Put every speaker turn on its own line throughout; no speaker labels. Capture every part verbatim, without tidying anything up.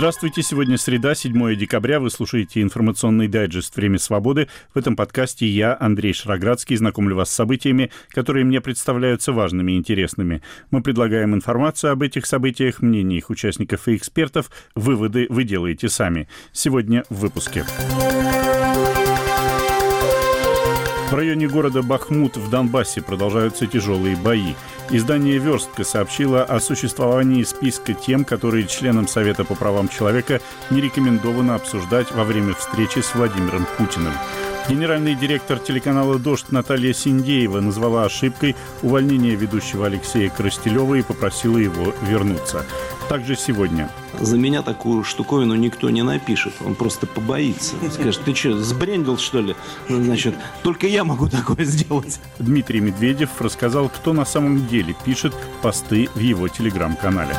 Здравствуйте, сегодня среда, седьмое декабря, вы слушаете информационный дайджест «Время свободы». В этом подкасте я, Андрей Шароградский, знакомлю вас с событиями, которые мне представляются важными и интересными. Мы предлагаем информацию об этих событиях, мнения их участников и экспертов. Выводы вы делаете сами. Сегодня в выпуске. В районе города Бахмут в Донбассе продолжаются тяжелые бои. Издание «Верстка» сообщило о существовании списка тем, которые членам Совета по правам человека не рекомендовано обсуждать во время встречи с Владимиром Путиным. Генеральный директор телеканала «Дождь» Наталья Синдеева назвала ошибкой увольнение ведущего Алексея Коростелева и попросила его вернуться. Также сегодня.
За меня такую штуковину никто не напишет. Он просто побоится. Скажет, ты что, сбрендил, что ли? Значит, только я могу такое сделать.
Дмитрий Медведев рассказал, кто на самом деле пишет посты в его телеграм-канале.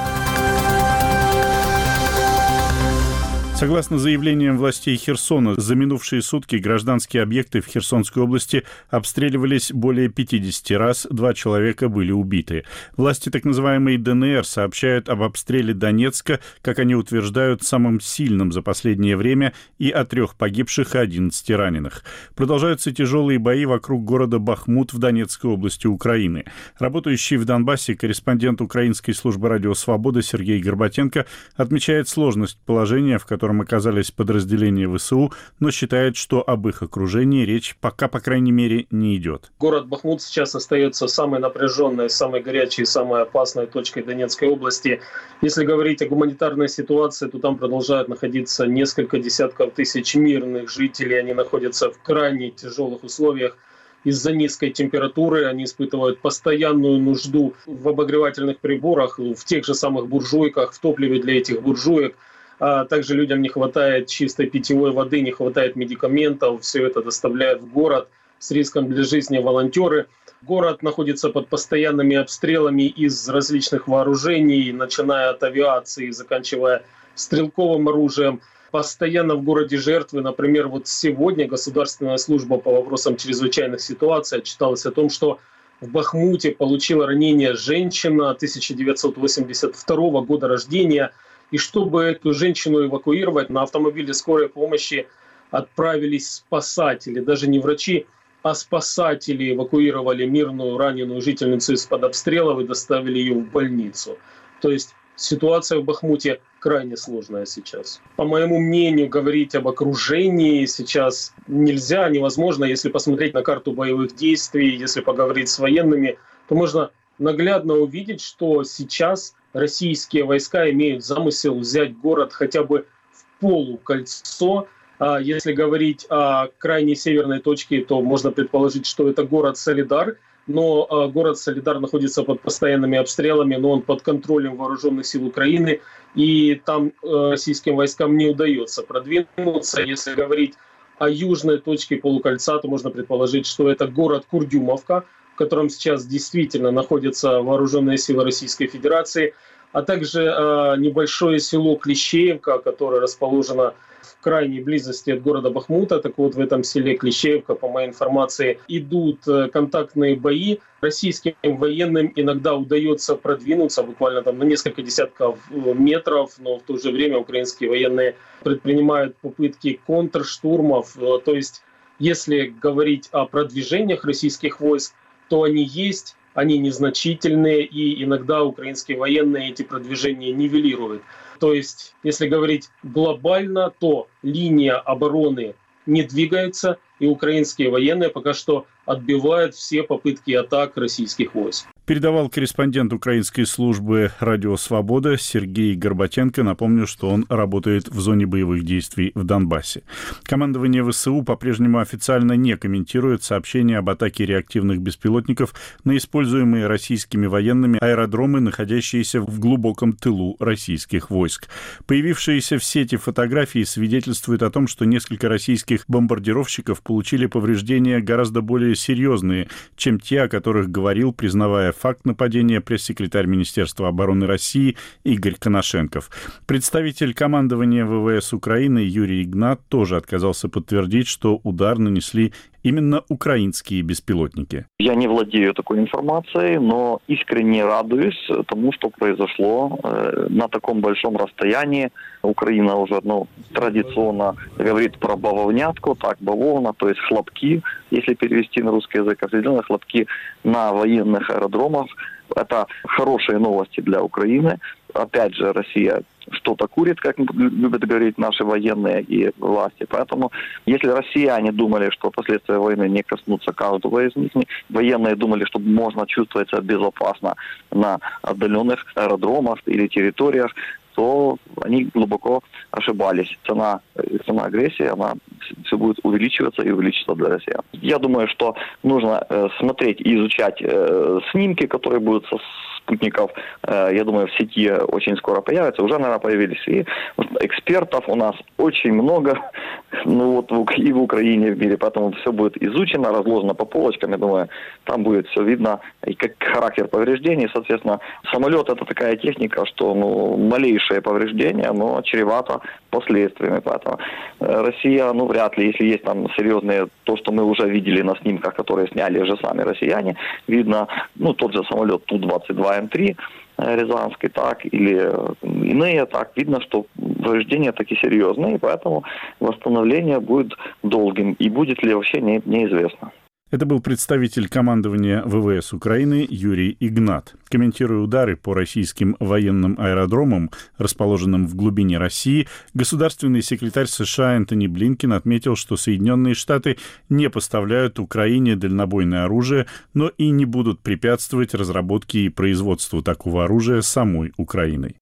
Согласно заявлениям властей Херсона, за минувшие сутки гражданские объекты в Херсонской области обстреливались более пятьдесят раз, два человека были убиты. Власти так называемой ДНР сообщают об обстреле Донецка, как они утверждают, самым сильным за последнее время, и о трех погибших и одиннадцати раненых. Продолжаются тяжелые бои вокруг города Бахмут в Донецкой области Украины. Работающий в Донбассе корреспондент Украинской службы радио «Свобода» Сергей Горбатенко отмечает сложность положения, в котором оказались подразделения ВСУ, но считает, что об их окружении речь пока, по крайней мере, не идет.
Город Бахмут сейчас остается самой напряженной, самой горячей, самой опасной точкой Донецкой области. Если говорить о гуманитарной ситуации, то там продолжают находиться несколько десятков тысяч мирных жителей. Они находятся в крайне тяжелых условиях. Из-за низкой температуры они испытывают постоянную нужду в обогревательных приборах, в тех же самых буржуйках, в топливе для этих буржуек. А также людям не хватает чистой питьевой воды, не хватает медикаментов. Все это доставляют в город с риском для жизни волонтеры. Город находится под постоянными обстрелами из различных вооружений, начиная от авиации, заканчивая стрелковым оружием. Постоянно в городе жертвы. Например, вот сегодня Государственная служба по вопросам чрезвычайных ситуаций отчиталась о том, что в Бахмуте получила ранение женщина тысяча девятьсот восемьдесят второго года рождения. И чтобы эту женщину эвакуировать, на автомобиле скорой помощи отправились спасатели. Даже не врачи, а спасатели эвакуировали мирную раненую жительницу из-под обстрелов и доставили ее в больницу. То есть ситуация в Бахмуте крайне сложная сейчас. По моему мнению, говорить об окружении сейчас нельзя, невозможно. Если посмотреть на карту боевых действий, если поговорить с военными, то можно наглядно увидеть, что сейчас российские войска имеют замысел взять город хотя бы в полукольцо. А если говорить о крайней северной точке, то можно предположить, что это город Солидар. Но город Солидар находится под постоянными обстрелами, но он под контролем вооруженных сил Украины. И там российским войскам не удается продвинуться. Если говорить о южной точке полукольца, то можно предположить, что это город Курдюмовка, в котором сейчас действительно находятся вооруженные силы Российской Федерации, а также э, небольшое село Клещеевка, которое расположено в крайней близости от города Бахмута. Так вот, в этом селе Клещеевка, по моей информации, идут э, контактные бои. Российским военным иногда удается продвинуться буквально там на несколько десятков метров, но в то же время украинские военные предпринимают попытки контрштурмов. То есть, если говорить о продвижениях российских войск, то они есть, они незначительные, и иногда украинские военные эти продвижения нивелируют. То есть, если говорить глобально, то линия обороны не двигается, и украинские военные пока что отбивают все попытки атак российских войск.
Передавал корреспондент Украинской службы радио «Свобода» Сергей Горбатенко. Напомню, что он работает в зоне боевых действий в Донбассе. Командование ВСУ по-прежнему официально не комментирует сообщения об атаке реактивных беспилотников на используемые российскими военными аэродромы, находящиеся в глубоком тылу российских войск. Появившиеся в сети фотографии свидетельствуют о том, что несколько российских бомбардировщиков получили повреждения гораздо более серьезные, чем те, о которых говорил, признавая факт нападения пресс-секретарь Министерства обороны России Игорь Коношенков. Представитель командования ВВС Украины Юрий Игнат тоже отказался подтвердить, что удар нанесли именно украинские беспилотники.
Я не владею такой информацией, но искренне радуюсь тому, что произошло на таком большом расстоянии. Украина уже ну, традиционно говорит про бавовнятку, так, бавовна, то есть хлопки, если перевести на русский язык, определенные хлопки на военных аэродромах. Это хорошие новости для Украины. Опять же, Россия что-то курит, как любят говорить наши военные и власти. Поэтому, если россияне думали, что последствия войны не коснутся каждого из них, военные думали, что можно чувствовать себя безопасно на отдаленных аэродромах или территориях, то они глубоко ошибались. Цена, цена агрессии, она все будет увеличиваться и увеличиться для России. Я думаю, что нужно э, смотреть и изучать э, снимки, которые будут со спутников, э, я думаю, в сети очень скоро появятся. Уже, наверное, появились. И экспертов у нас очень много, ну вот и в Украине, и в мире. Поэтому все будет изучено, разложено по полочкам. Я думаю, там будет все видно, и как характер повреждений. Соответственно, самолет — это такая техника, что ну, малейшее повреждение, но чревато последствиями. Поэтому Россия, ну, вряд ли, если есть там серьезные, то, что мы уже видели на снимках, которые сняли же сами россияне, видно, ну, тот же самолет Ту двадцать два М три Рязанский, так, или иные, так, видно, что повреждения такие серьезные, и поэтому восстановление будет долгим, и будет ли вообще не, неизвестно.
Это был представитель командования ВВС Украины Юрий Игнат. Комментируя удары по российским военным аэродромам, расположенным в глубине России, государственный секретарь США Энтони Блинкен отметил, что Соединенные Штаты не поставляют Украине дальнобойное оружие, но и не будут препятствовать разработке и производству такого оружия самой Украиной.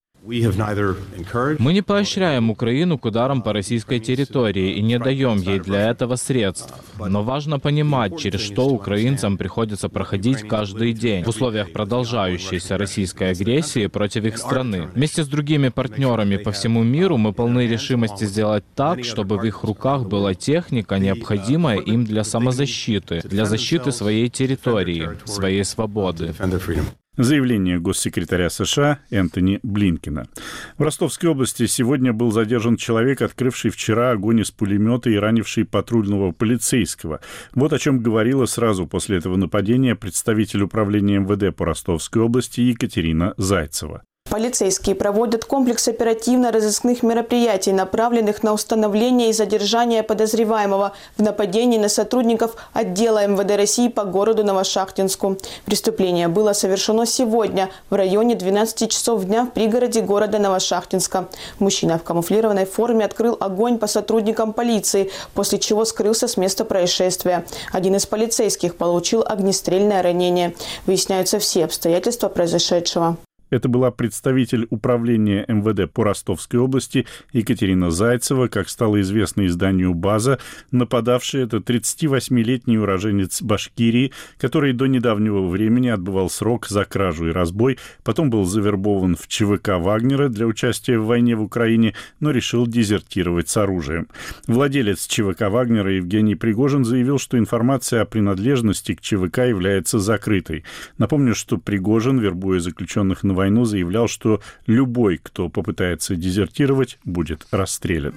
Мы не поощряем Украину к ударам по российской территории и не даем ей для этого средств. Но важно понимать, через что украинцам приходится проходить каждый день в условиях продолжающейся российской агрессии против их страны. Вместе с другими партнерами по всему миру мы полны решимости сделать так, чтобы в их руках была техника, необходимая им для самозащиты, для защиты своей территории, своей свободы.
Заявление госсекретаря США Энтони Блинкена. В Ростовской области сегодня был задержан человек, открывший вчера огонь из пулемета и ранивший патрульного полицейского. Вот о чем говорила сразу после этого нападения представитель управления эм вэ дэ по Ростовской области Екатерина Зайцева.
Полицейские проводят комплекс оперативно-розыскных мероприятий, направленных на установление и задержание подозреваемого в нападении на сотрудников отдела эм вэ дэ России по городу Новошахтинску. Преступление было совершено сегодня в районе двенадцати часов дня в пригороде города Новошахтинска. Мужчина в камуфлированной форме открыл огонь по сотрудникам полиции, после чего скрылся с места происшествия. Один из полицейских получил огнестрельное ранение. Выясняются все обстоятельства произошедшего.
Это была представитель управления эм вэ дэ по Ростовской области Екатерина Зайцева, как стало известно изданию «База». Нападавший — это тридцативосьмилетний уроженец Башкирии, который до недавнего времени отбывал срок за кражу и разбой, потом был завербован в че вэ ка Вагнера для участия в войне в Украине, но решил дезертировать с оружием. Владелец че вэ ка Вагнера Евгений Пригожин заявил, что информация о принадлежности к че вэ ка является закрытой. Напомню, что Пригожин, вербуя заключенных на войну, заявлял, что любой, кто попытается дезертировать, будет расстрелян.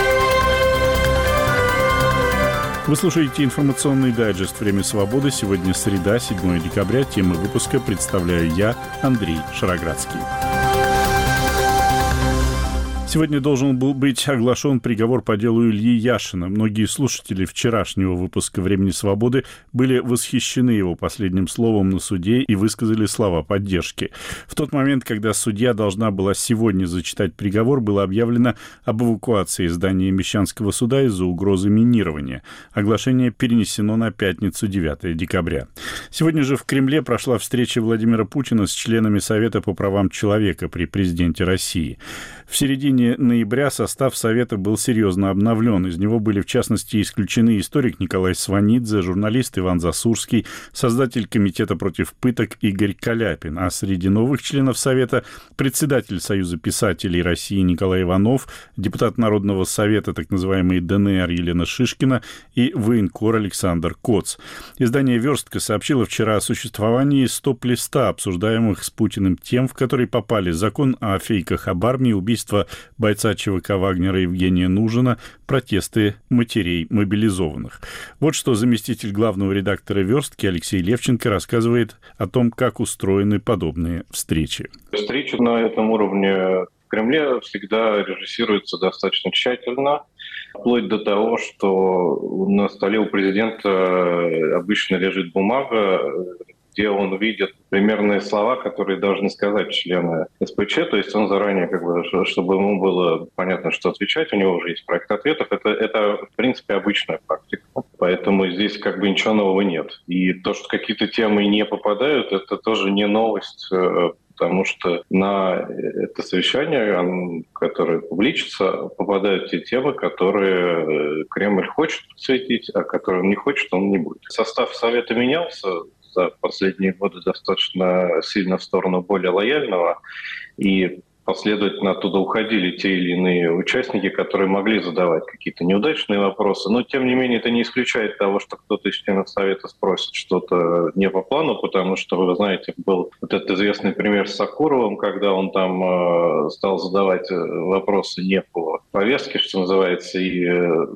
Вы слушаете информационный дайджест «Время свободы». Сегодня среда, седьмое декабря. Темы выпуска представляю я, Андрей Шароградский. Сегодня должен был быть оглашен приговор по делу Ильи Яшина. Многие слушатели вчерашнего выпуска «Времени свободы» были восхищены его последним словом на суде и высказали слова поддержки. В тот момент, когда судья должна была сегодня зачитать приговор, было объявлено об эвакуации здания Мещанского суда из-за угрозы минирования. Оглашение перенесено на пятницу, девятое декабря. Сегодня же в Кремле прошла встреча Владимира Путина с членами Совета по правам человека при президенте России. В середине ноября состав Совета был серьезно обновлен. Из него были, в частности, исключены историк Николай Сванидзе, журналист Иван Засурский, создатель Комитета против пыток Игорь Каляпин. А среди новых членов Совета председатель Союза писателей России Николай Иванов, депутат Народного совета, так называемый дэ эн эр Елена Шишкина и военкор Александр Коц. Издание «Верстка» сообщило вчера о существовании стоп-листа, обсуждаемых с Путиным тем, в который попали закон о фейках об армии, убийстве убийства бойца ЧВК Вагнера Евгения Нужина, протесты матерей мобилизованных. Вот что заместитель главного редактора «Верстки» Алексей Левченко рассказывает о том, как устроены подобные встречи.
Встречи на этом уровне в Кремле всегда режиссируются достаточно тщательно, вплоть до того, что на столе у президента обычно лежит бумага, где он видит примерные слова, которые должны сказать члены СПЧ, то есть он заранее, как бы, чтобы ему было понятно, что отвечать, у него уже есть проект ответов, это, это в принципе обычная практика, поэтому здесь как бы ничего нового нет. И то, что какие-то темы не попадают, это тоже не новость, потому что на это совещание, которое публичится, попадают те темы, которые Кремль хочет подсветить, а которые он не хочет, он не будет. Состав Совета менялся за последние годы достаточно сильно в сторону более лояльного, и последовательно оттуда уходили те или иные участники, которые могли задавать какие-то неудачные вопросы. Но, тем не менее, это не исключает того, что кто-то из членов Совета спросит что-то не по плану, потому что, вы знаете, был вот этот известный пример с Сакуровым, когда он там э, стал задавать вопросы не по повестке, что называется, и э,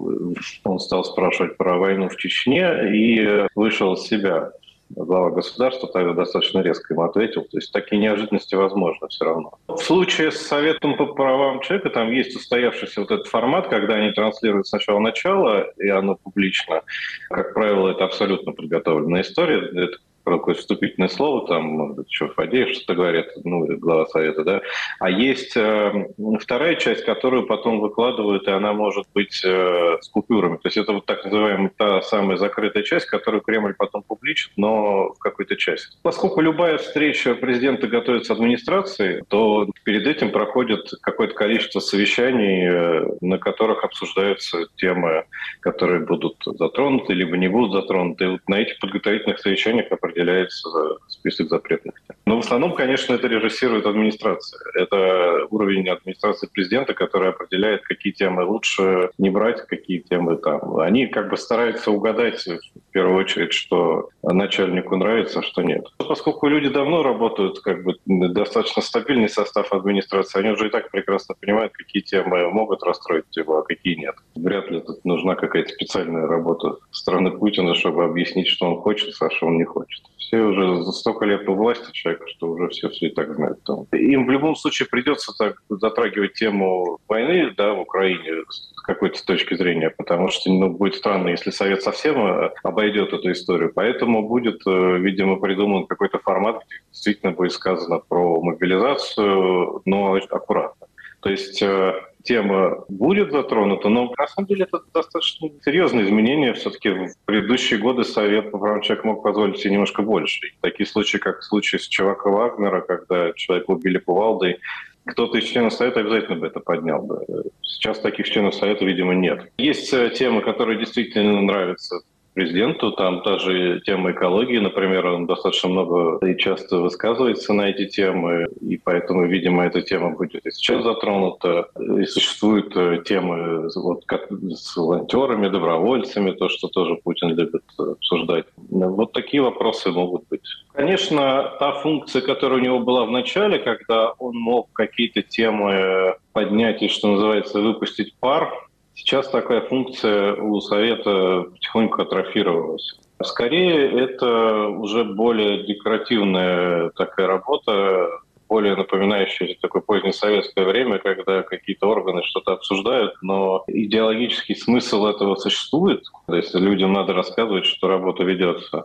он стал спрашивать про войну в Чечне и вышел из себя. Глава государства тогда достаточно резко ему ответил. То есть такие неожиданности возможны все равно. В случае с Советом по правам человека там есть устоявшийся вот этот формат, когда они транслируют сначала начало, и оно публично. Как правило, это абсолютно подготовленная история. Это такое вступительное слово, там, может быть, еще Фадеев что-то говорит, ну, глава Совета, да. А есть э, вторая часть, которую потом выкладывают, и она может быть э, с купюрами. То есть это вот так называемая та самая закрытая часть, которую Кремль потом публичит, но в какой-то части. Поскольку любая встреча президента готовится с администрацией, то перед этим проходит какое-то количество совещаний, на которых обсуждаются темы, которые будут затронуты, либо не будут затронуты. И вот на этих подготовительных совещаниях определяется список запретных тем. Но в основном, конечно, это режиссирует администрация. Это уровень администрации президента, который определяет, какие темы лучше не брать, какие темы там. Они как бы стараются угадать в первую очередь, что начальнику нравится, а что нет. Поскольку люди давно работают, как бы достаточно стабильный состав администрации, они уже и так прекрасно понимают, какие темы могут расстроить его, а какие нет. Вряд ли тут нужна какая-то специальная работа со стороны Путина, чтобы объяснить, что он хочет, а что он не хочет. Все уже за столько лет у власти человека, что уже все все и так знают. Им в любом случае придется так затрагивать тему войны, да, в Украине с какой-то точки зрения, потому что, ну, будет странно, если Совет совсем обойдет эту историю. Поэтому будет, видимо, придуман какой-то формат, где действительно будет сказано про мобилизацию, но аккуратно. То есть тема будет затронута, но на самом деле это достаточно серьезные изменения. Все-таки в предыдущие годы Совет по правам человека мог позволить себе немножко больше. И такие случаи, как случай с ЧВК Вагнера, когда человека убили кувалдой, кто-то из членов Совета обязательно бы это поднял бы. Сейчас таких членов Совета, видимо, нет. Есть темы, которые действительно нравятся президенту, там та же тема экологии, например, он достаточно много и часто высказывается на эти темы, и поэтому, видимо, эта тема будет и сейчас затронута. И существуют темы вот, как с волонтерами, добровольцами, то, что тоже Путин любит обсуждать. Вот такие вопросы могут быть. Конечно, та функция, которая у него была в начале, когда он мог какие-то темы поднять и, что называется, выпустить пар, сейчас такая функция у Совета потихоньку атрофировалась. Скорее, это уже более декоративная такая работа, более напоминающая такое позднесоветское время, когда какие-то органы что-то обсуждают, но идеологический смысл этого существует. То есть людям надо рассказывать, что работа ведется.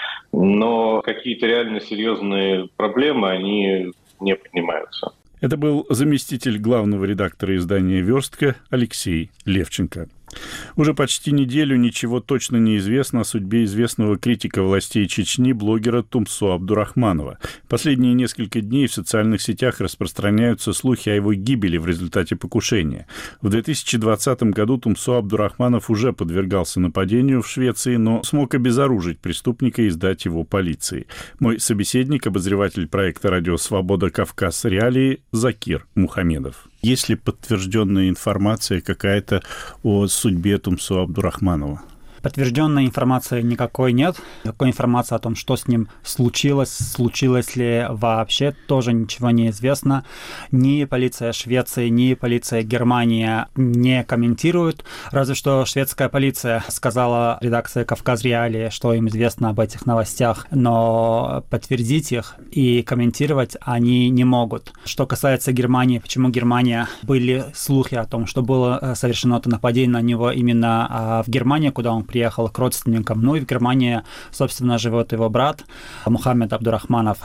Но какие-то реально серьезные проблемы, они не поднимаются.
Это был заместитель главного редактора издания «Верстка» Алексей Левченко. Уже почти неделю ничего точно не известно о судьбе известного критика властей Чечни блогера Тумсо Абдурахманова. Последние несколько дней в социальных сетях распространяются слухи о его гибели в результате покушения. В две тысячи двадцатом году Тумсо Абдурахманов уже подвергался нападению в Швеции, но смог обезоружить преступника и сдать его полиции. Мой собеседник, обозреватель проекта «Радио Свобода. Кавказ. Реалии» Закир Мухамедов. Есть ли подтвержденная информация какая-то о судьбе Тумсо Абдурахманова?
Подтвержденной информации никакой нет. Никакой информации о том, что с ним случилось, случилось ли вообще, тоже ничего не известно. Ни полиция Швеции, ни полиция Германии не комментируют. Разве что шведская полиция сказала редакции «Кавказ Реалии», что им известно об этих новостях, но подтвердить их и комментировать они не могут. Что касается Германии, почему Германия? Были слухи о том, что было совершено это нападение на него именно в Германии, куда он приехал к родственникам. Ну и в Германии, собственно, живет его брат Мухаммед Абдурахманов.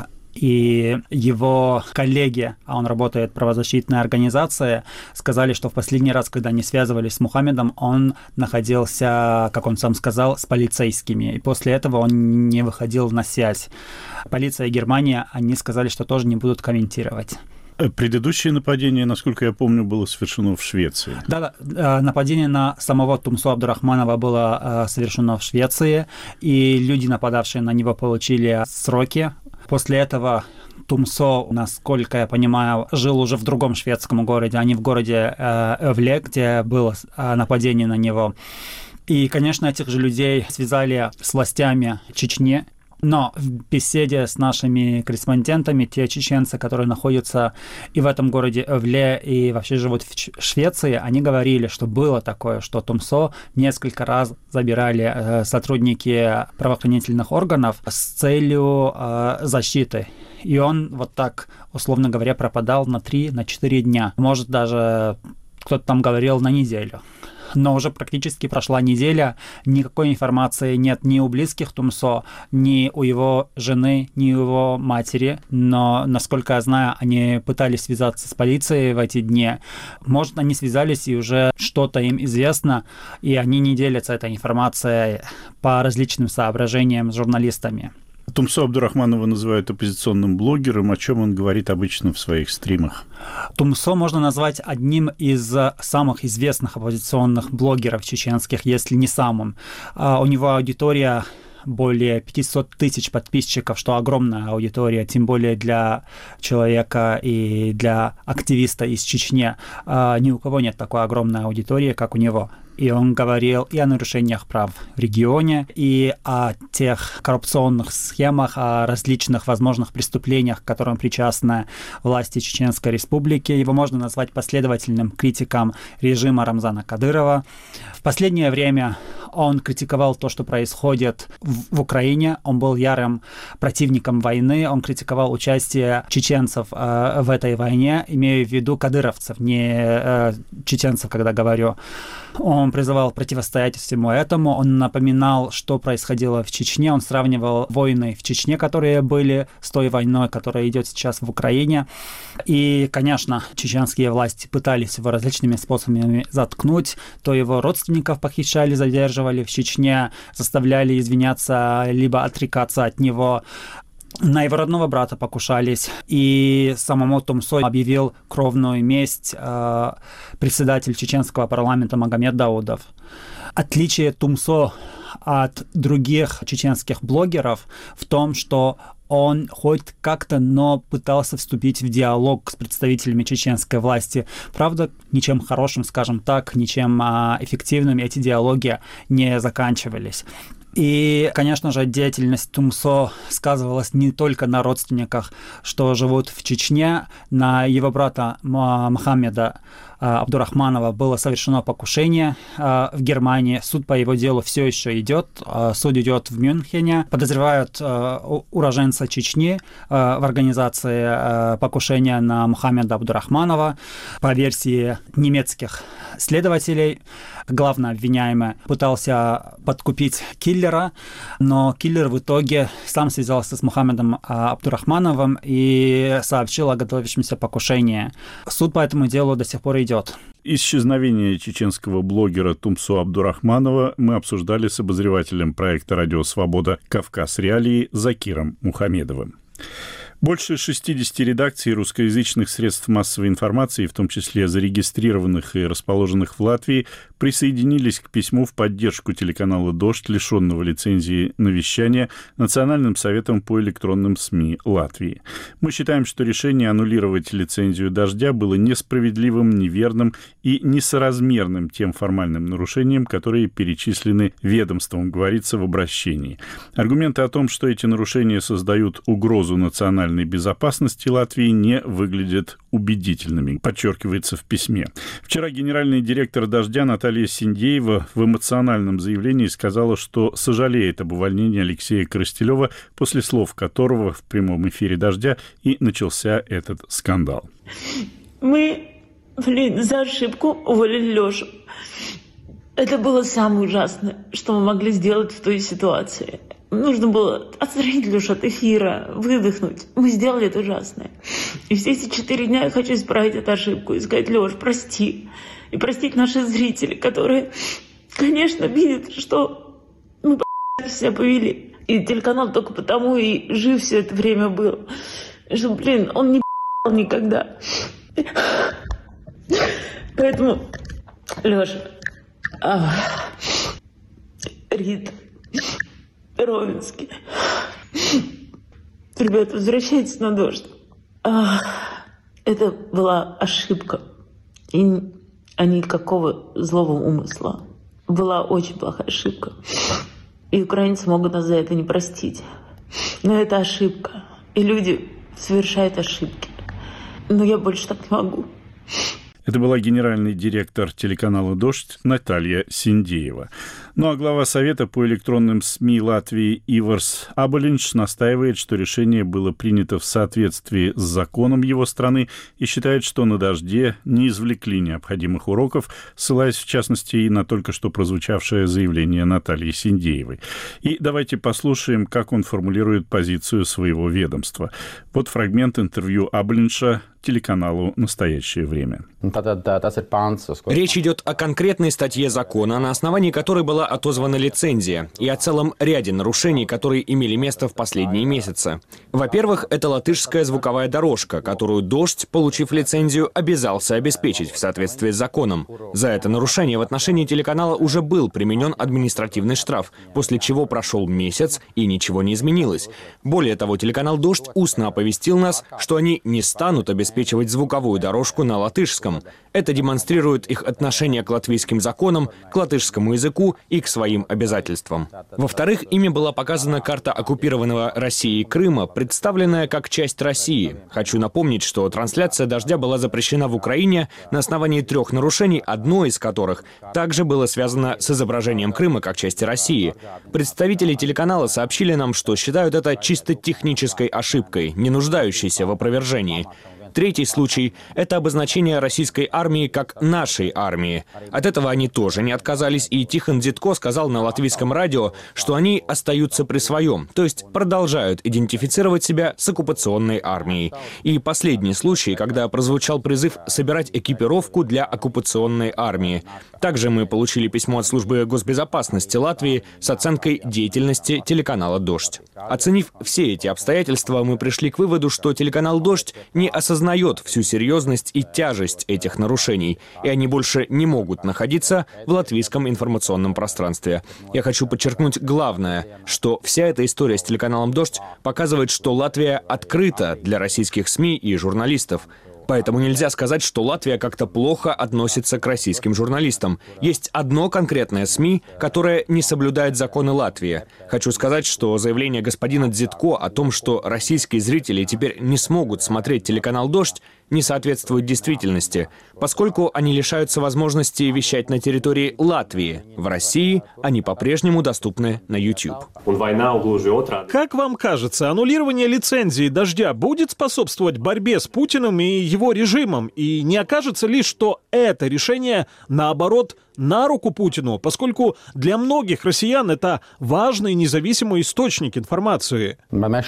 И его коллеги, а он работает в правозащитной организации, сказали, что в последний раз, когда они связывались с Мухаммедом, он находился, как он сам сказал, с полицейскими. И после этого он не выходил на связь. Полиция Германии, они сказали, что тоже не будут комментировать.
Предыдущее нападение, насколько я помню, было совершено в Швеции.
Да, нападение на самого Тумсо Абдурахманова было совершено в Швеции, и люди, нападавшие на него, получили сроки. После этого Тумсо, насколько я понимаю, жил уже в другом шведском городе, а не в городе Эвле, где было нападение на него. И, конечно, этих же людей связали с властями Чечни. Но в беседе с нашими корреспондентами, те чеченцы, которые находятся и в этом городе Эвле, и вообще живут в Швеции, они говорили, что было такое, что Тумсо несколько раз забирали сотрудники правоохранительных органов с целью защиты. И он вот так, условно говоря, пропадал на три-четыре дня. Может, даже кто-то там говорил на неделю. Но уже практически прошла неделя, никакой информации нет ни у близких Тумсо, ни у его жены, ни у его матери. Но, насколько я знаю, они пытались связаться с полицией в эти дни. Может, они связались, и уже что-то им известно, и они не делятся этой информацией по различным соображениям с журналистами.
Тумсо Абдурахманова называют оппозиционным блогером. О чем он говорит обычно в своих стримах?
Тумсо можно назвать одним из самых известных оппозиционных блогеров чеченских, если не самым. У него аудитория более пятьсот тысяч подписчиков, что огромная аудитория, тем более для человека и для активиста из Чечни. Ни у кого нет такой огромной аудитории, как у него. И он говорил и о нарушениях прав в регионе, и о тех коррупционных схемах, о различных возможных преступлениях, к которым причастны власти Чеченской Республики. Его можно назвать последовательным критиком режима Рамзана Кадырова. В последнее время он критиковал то, что происходит в, в Украине. Он был ярым противником войны. Он критиковал участие чеченцев э, в этой войне, имею в виду кадыровцев, не э, чеченцев, когда говорю. Он призывал противостоять всему этому. Он напоминал, что происходило в Чечне. Он сравнивал войны в Чечне, которые были, с той войной, которая идет сейчас в Украине. И, конечно, чеченские власти пытались его различными способами заткнуть. То его родственников похищали, задерживали в Чечне, заставляли извиняться, либо отрекаться от него. На его родного брата покушались, и самому Тумсо объявил кровную месть э, председатель чеченского парламента Магомед Даудов. Отличие Тумсо от других чеченских блогеров в том, что он хоть как-то, но пытался вступить в диалог с представителями чеченской власти. Правда, ничем хорошим, скажем так, ничем а, эффективным эти диалоги не заканчивались. И, конечно же, деятельность Тумсо сказывалась не только на родственниках, что живут в Чечне. На его брата Мухаммеда Абдурахманова было совершено покушение в Германии. Суд по его делу все еще идет. Суд идет в Мюнхене. Подозревают уроженца Чечни в организации покушения на Мухаммеда Абдурахманова. По версии немецких следователей, главный обвиняемый пытался подкупить киллера, но киллер в итоге сам связался с Мухаммедом Абдурахмановым и сообщил о готовящемся покушении. Суд по этому делу до сих пор идет.
Исчезновение чеченского блогера Тумсо Абдурахманова мы обсуждали с обозревателем проекта «Радио Свобода. Кавказ Реалии» Закиром Мухамедовым. Больше шестидесяти редакций русскоязычных средств массовой информации, в том числе зарегистрированных и расположенных в Латвии, присоединились к письму в поддержку телеканала «Дождь», лишенного лицензии на вещание, Национальным советом по электронным СМИ Латвии. Мы считаем, что решение аннулировать лицензию «Дождя» было несправедливым, неверным и несоразмерным тем формальным нарушениям, которые перечислены ведомством, говорится в обращении. Аргументы о том, что эти нарушения создают угрозу национальной безопасности Латвии, не выглядят убедительными, подчеркивается в письме. Вчера генеральный директор «Дождя» Наталья Синдеева в эмоциональном заявлении сказала, что сожалеет об увольнении Алексея Коростелева, после слов которого в прямом эфире «Дождя» и начался этот скандал.
Мы, блин, за ошибку уволили Лешу. Это было самое ужасное, что мы могли сделать в той ситуации. Нужно было отстранить Лешу от эфира, выдохнуть. Мы сделали это ужасное. И все эти четыре дня я хочу исправить эту ошибку и сказать: Леш, прости. И простить наших зрителей, которые, конечно, видят, что мы себя повели. И телеканал только потому и жив все это время был. Что, блин, он не никогда. Поэтому, Леша, Рита, Ровенский. Ребята, возвращайтесь на «Дождь». А, это была ошибка. И а никакого злого умысла. Была очень плохая ошибка. И украинцы могут нас за это не простить. Но это ошибка. И люди совершают ошибки. Но я больше так не могу.
Это была генеральный директор телеканала «Дождь» Наталья Синдеева. Ну а глава Совета по электронным СМИ Латвии Иварс Аболинш настаивает, что решение было принято в соответствии с законом его страны и считает, что на «Дожде» не извлекли необходимых уроков, ссылаясь в частности и на только что прозвучавшее заявление Натальи Синдеевой. И давайте послушаем, как он формулирует позицию своего ведомства. Вот фрагмент интервью Аболинша телеканалу «Настоящее время».
Речь идет о конкретной статье закона, на основании которой была отозвана лицензия, и о целом ряде нарушений, которые имели место в последние месяцы. Во-первых, это латышская звуковая дорожка, которую «Дождь», получив лицензию, обязался обеспечить в соответствии с законом. За это нарушение в отношении телеканала уже был применен административный штраф, после чего прошел месяц и ничего не изменилось. Более того, телеканал «Дождь» устно оповестил нас, что они не станут обеспечивать звуковую дорожку на латышском. Это демонстрирует их отношение к латвийским законам, к латышскому языку и к своим обязательствам. Во-вторых, ими была показана карта оккупированного Россией Крыма, представленная как часть России. Хочу напомнить, что трансляция «Дождя» была запрещена в Украине на основании трех нарушений, одно из которых также было связано с изображением Крыма как части России. Представители телеканала сообщили нам, что считают это чисто технической ошибкой, не нуждающейся в опровержении. Третий случай — это обозначение российской армии как «нашей армии». От этого они тоже не отказались, и Тихон Дзитко сказал на латвийском радио, что они остаются при своем, то есть продолжают идентифицировать себя с оккупационной армией. И последний случай, когда прозвучал призыв собирать экипировку для оккупационной армии. Также мы получили письмо от службы госбезопасности Латвии с оценкой деятельности телеканала «Дождь». Оценив все эти обстоятельства, мы пришли к выводу, что телеканал «Дождь» не осознает всю серьезность и тяжесть этих нарушений, и они больше не могут находиться в латвийском информационном пространстве. Я хочу подчеркнуть главное, что вся эта история с телеканалом «Дождь» показывает, что Латвия открыта для российских СМИ и журналистов. Поэтому нельзя сказать, что Латвия как-то плохо относится к российским журналистам. Есть одно конкретное СМИ, которое не соблюдает законы Латвии. Хочу сказать, что заявление господина Дзитко о том, что российские зрители теперь не смогут смотреть телеканал «Дождь», не соответствует действительности, поскольку они лишаются возможности вещать на территории Латвии. В России они по-прежнему доступны на YouTube.
Как вам кажется, аннулирование лицензии «Дождя» будет способствовать борьбе с Путиным и его режимом? И не окажется ли, что это решение, наоборот, на руку Путину, поскольку для многих россиян это важный независимый источник информации.
Мы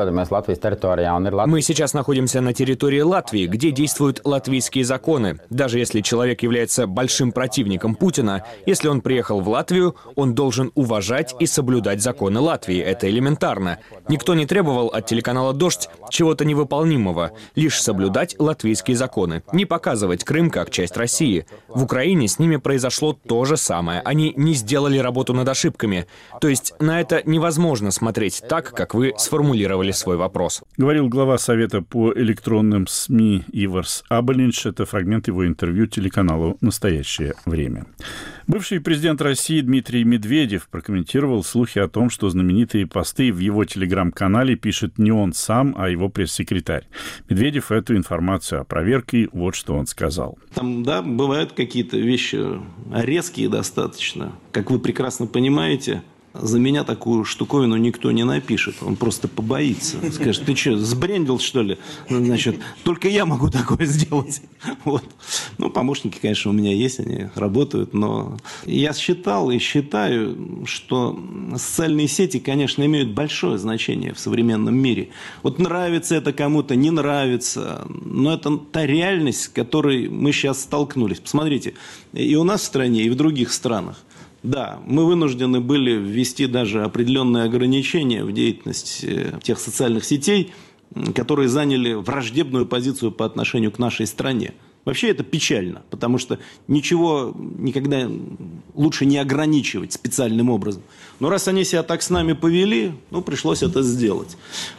сейчас находимся на территории Латвии, где действуют латвийские законы. Даже если человек является большим противником Путина, если он приехал в Латвию, он должен уважать и соблюдать законы Латвии. Это элементарно. Никто не требовал от телеканала «Дождь» чего-то невыполнимого, лишь соблюдать латвийские законы, не показывать Крым как часть России. В Украине с ними произошло то же самое. Они не сделали работу над ошибками. То есть на это невозможно смотреть так, как вы сформулировали свой вопрос.
Говорил глава Совета по электронным СМИ Иварс Абелинш. Это фрагмент его интервью телеканалу «Настоящее время». Бывший президент России Дмитрий Медведев прокомментировал слухи о том, что знаменитые посты в его телеграм-канале пишет не он сам, а его пресс-секретарь. Медведев эту информацию опроверг, и вот что он сказал.
Там, да, бывают какие-то вещи резкие достаточно. Как вы прекрасно понимаете, за меня такую штуковину никто не напишет. Он просто побоится. Скажет: ты что, сбрендил, что ли? Значит, только я могу такое сделать. Вот. Ну, помощники, конечно, у меня есть, они работают, но я считал и считаю, что социальные сети, конечно, имеют большое значение в современном мире. Вот нравится это кому-то, не нравится, но это та реальность, с которой мы сейчас столкнулись. Посмотрите, и у нас в стране, и в других странах. Да, мы вынуждены были ввести даже определенные ограничения в деятельности тех социальных сетей, которые заняли враждебную позицию по отношению к нашей стране. Вообще это печально, потому что ничего никогда лучше не ограничивать специальным образом. Но раз они себя так с нами повели, ну, пришлось это сделать.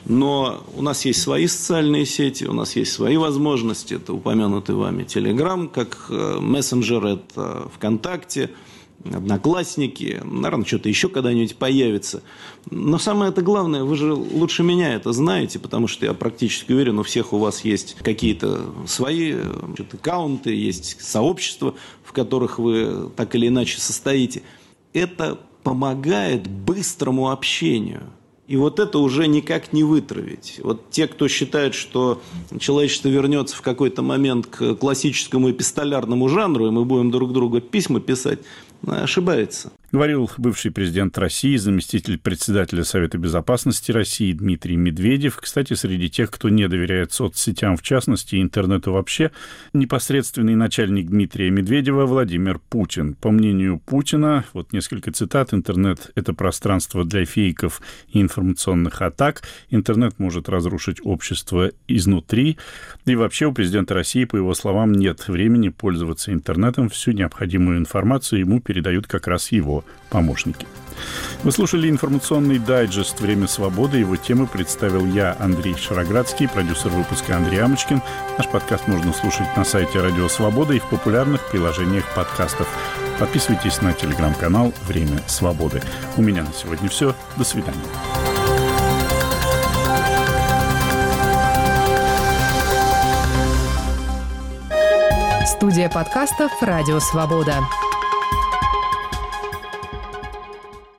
Но у нас есть свои социальные сети, у нас есть свои возможности. Это упомянутый вами Telegram как мессенджер, это ВКонтакте, Одноклассники, наверное, что-то еще когда-нибудь появится. Но самое это главное, вы же лучше меня это знаете, потому что я практически уверен, у всех у вас есть какие-то свои аккаунты, есть сообщества, в которых вы так или иначе состоите. Это помогает быстрому общению. И вот это уже никак не вытравить. Вот те, кто считает, что человечество вернется в какой-то момент к классическому эпистолярному жанру, и мы будем друг другу письма писать, ошибается.
Говорил бывший президент России, заместитель председателя Совета Безопасности России Дмитрий Медведев. Кстати, среди тех, кто не доверяет соцсетям в частности и интернету вообще, непосредственный начальник Дмитрия Медведева Владимир Путин. По мнению Путина, вот несколько цитат: «Интернет – это пространство для фейков и информационных атак. Интернет может разрушить общество изнутри». И вообще у президента России, по его словам, нет времени пользоваться интернетом. Всю необходимую информацию ему передают как раз его помощники. Вы слушали информационный дайджест «Время свободы». Его темы представил я, Андрей Шароградский, продюсер выпуска Андрей Амочкин. Наш подкаст можно слушать на сайте Радио Свобода и в популярных приложениях подкастов. Подписывайтесь на телеграм-канал «Время свободы». У меня на сегодня все. До свидания.
Студия подкастов «Радио Свобода».